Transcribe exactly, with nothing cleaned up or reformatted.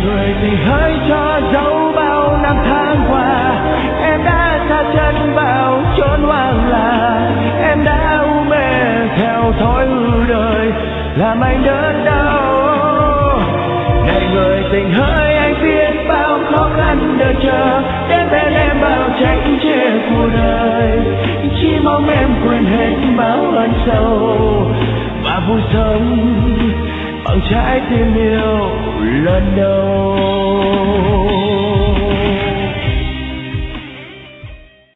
người tình hỡi cho dấu bao năm tháng qua. Em đã xa chân vào chốn hoang là, em đã u mê theo thói hư đời, làm anh đớn đau. Này người tình hỡi, anh biết bao khó khăn đợi chờ, đến bên em bao trách chê cuộc đời. Chỉ mong em quên hết bao ân sâu và vui sống bằng trái tim yêu lần đầu.